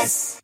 Express.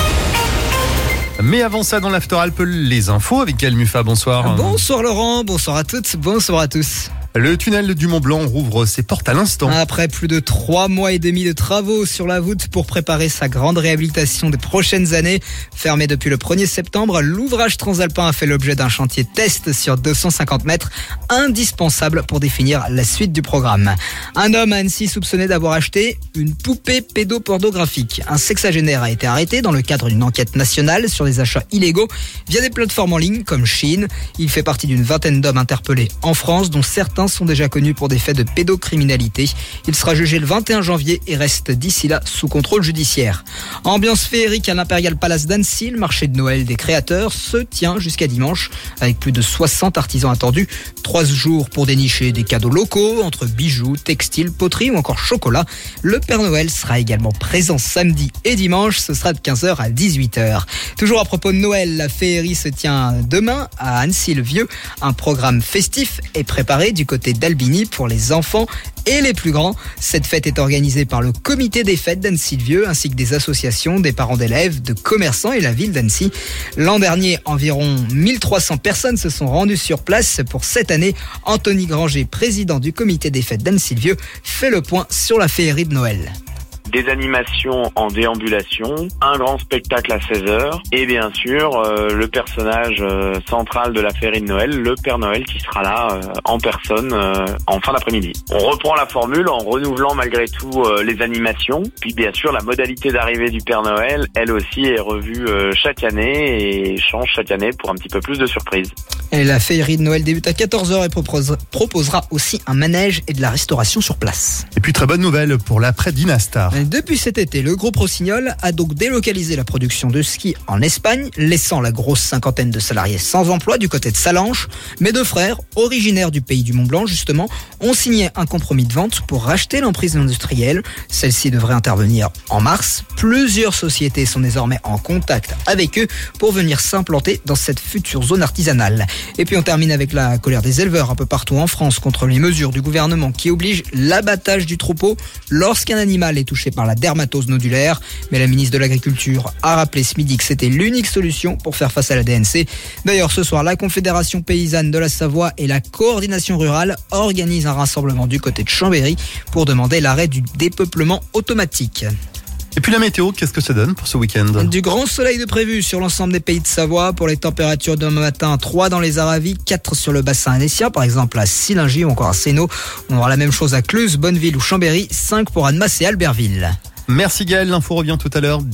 Mais avant ça, dans l'After-Alpes, les infos avec Gaël Muffat, bonsoir. Bonsoir Laurent, bonsoir à toutes, bonsoir à tous. Le tunnel du Mont Blanc rouvre ses portes à l'instant. Après plus de 3 mois et demi de travaux sur la voûte pour préparer sa grande réhabilitation des prochaines années, fermé depuis le 1er septembre, l'ouvrage transalpin a fait l'objet d'un chantier test sur 250 mètres, indispensable pour définir la suite du programme. Un homme à Annecy soupçonné d'avoir acheté une poupée pédopornographique. Un sexagénaire a été arrêté dans le cadre d'une enquête nationale sur les achats illégaux via des plateformes en ligne comme Shein. Il fait partie d'une vingtaine d'hommes interpellés en France, dont certains sont déjà connus pour des faits de pédocriminalité. Il sera jugé le 21 janvier et reste d'ici là sous contrôle judiciaire. Ambiance féerique à l'Imperial Palace d'Annecy, le marché de Noël des créateurs se tient jusqu'à dimanche avec plus de 60 artisans attendus. 3 jours pour dénicher des cadeaux locaux entre bijoux, textiles, poteries ou encore chocolat. Le Père Noël sera également présent samedi et dimanche, ce sera de 15h à 18h. Toujours à propos de Noël, la féerie se tient demain à Annecy-le-Vieux. Un programme festif est préparé du côté d'Albigny pour les enfants et les plus grands. Cette fête est organisée par le comité des fêtes d'Annecy-le-Vieux ainsi que des associations, des parents d'élèves, de commerçants et la ville d'Annecy. L'an dernier, environ 1300 personnes se sont rendues sur place. Pour cette année, Anthony Granger, président du comité des fêtes d'Annecy-le-Vieux, fait le point sur la féerie de Noël. Des animations en déambulation, un grand spectacle à 16h et bien sûr le personnage central de la féerie de Noël, le Père Noël qui sera là en personne en fin d'après-midi. On reprend la formule en renouvelant malgré tout les animations. Puis bien sûr la modalité d'arrivée du Père Noël, elle aussi est revue chaque année et change chaque année pour un petit peu plus de surprises. Et la féerie de Noël débute à 14h et proposera aussi un manège et de la restauration sur place. Et puis très bonne nouvelle pour l'après Dynastar. Depuis cet été, le groupe Rossignol a donc délocalisé la production de ski en Espagne, laissant la grosse cinquantaine de salariés sans emploi du côté de Salanches. Mes 2 frères, originaires du pays du Mont Blanc justement, ont signé un compromis de vente pour racheter l'emprise industrielle. Celle-ci devrait intervenir en mars. Plusieurs sociétés sont désormais en contact avec eux pour venir s'implanter dans cette future zone artisanale. Et puis on termine avec la colère des éleveurs un peu partout en France contre les mesures du gouvernement qui obligent l'abattage du troupeau lorsqu'un animal est touché par la dermatose nodulaire. Mais la ministre de l'Agriculture a rappelé ce midi que c'était l'unique solution pour faire face à la DNC. D'ailleurs, ce soir, la Confédération paysanne de la Savoie et la coordination rurale organisent un rassemblement du côté de Chambéry pour demander l'arrêt du dépeuplement automatique. Et puis la météo, qu'est-ce que ça donne pour ce week-end ? Du grand soleil de prévu sur l'ensemble des pays de Savoie. Pour les températures demain matin, 3 dans les Aravis, 4 sur le bassin annécien, par exemple à Sillingy ou encore à Sénaux. On aura la même chose à Cluse, Bonneville ou Chambéry, 5 pour Annemasse et Albertville. Merci Gaël, l'info revient tout à l'heure.